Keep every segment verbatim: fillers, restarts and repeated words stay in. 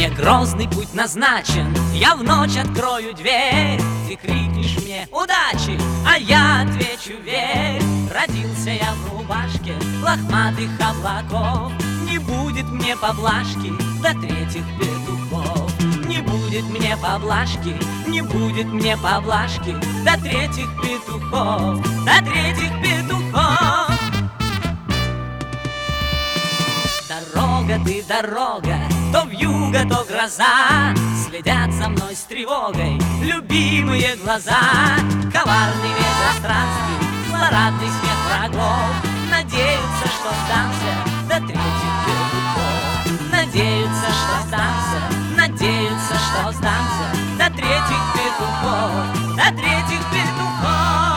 Мне грозный путь назначен, я в ночь открою дверь. Ты крикнешь мне «удачи», а я отвечу «верь». Родился я в рубашке лохматых облаков. Не будет мне поблажки до третьих петухов. Не будет мне поблажки, не будет мне поблажки до третьих петухов, до третьих петухов. Дорога ты, дорога, то вьюга, то гроза, следят за мной с тревогой любимые глаза. Коварный ветер странствий, злорадный смех врагов, надеются, что сдамся до третьих петухов. Надеются, что сдамся, надеются, что сдамся до третьих петухов, до третьих петухов.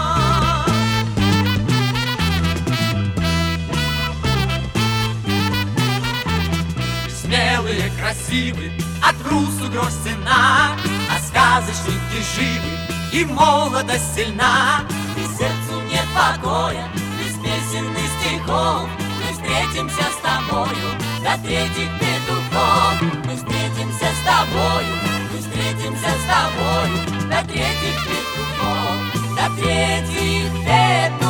Смелые, красивы, от трусу грош цена, а сказочники живы, и молодость сильна. И сердцу нет покоя, без песен и стихов. Мы встретимся с тобою до третьих петухов. Мы встретимся с тобою, мы встретимся с тобою до третьих петухов, до третьих петухов.